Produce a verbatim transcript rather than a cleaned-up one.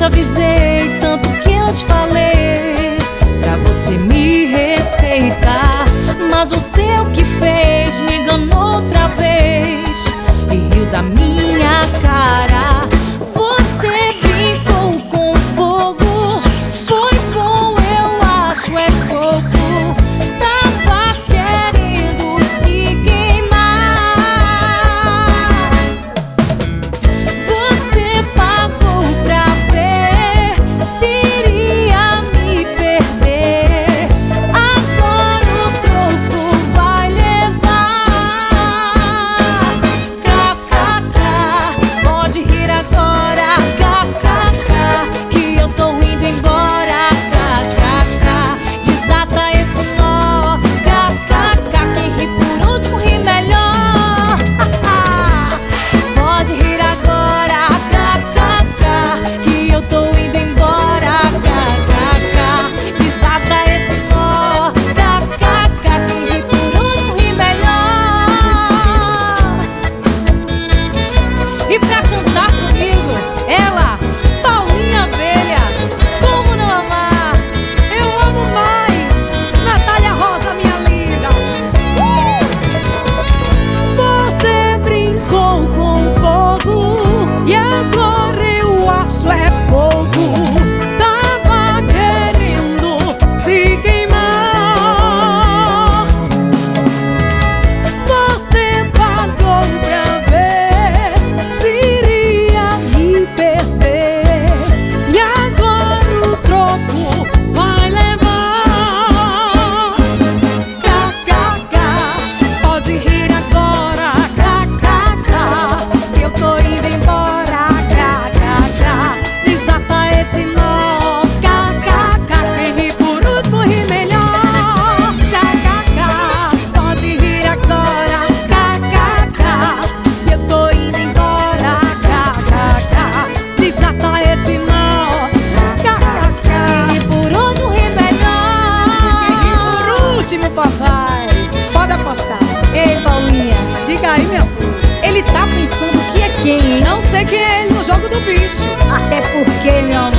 avisei, tanto que eu te falei, pra você me respeitar. Mas você o que fez? Me enganou outra vez e riu da minha cara. Você brincou com fogo, foi bom, eu acho é pouco. Tava querendo se queimar. Você pagou pra ver se iria me perder. Agora o troco vai levar. Kkk, pode rir agora. Kkk, que eu tô indo embora. Kkk, desata esse nó. Kkk, quem ri por último ri melhor. Pode rir agora. Kkk, que eu tô indo embora. Kkk, desata esse nó. Kkk, quem ri por último ri melhor. E pra cantar comigo, ela, Paulinha Abelha. Como não amar? Eu amo mais, Natália Rosa, minha linda. Uh! Você brincou com fogo e agora eu acho é pouco. Tava querendo se queimar. Você pagou pra ver se iria me perder. E agora o troco vai levar. Kkk, pode rir agora. Kkk, eu tô indo embora. Kkk, desata esse nó. Kkk, quem ri por último ri melhor. Kkk, pode rir agora. Kkk, eu tô indo embora. Kkk, desata esse nó. Kkk, E por onde o ri quem ri melhor? por último, papai. Pode apostar. Ei, Paulinha, Diga aí, meu filho. ele tá pensando que é quem, hein? Não sei quem é ele no jogo do bicho. Até porque, meu amor,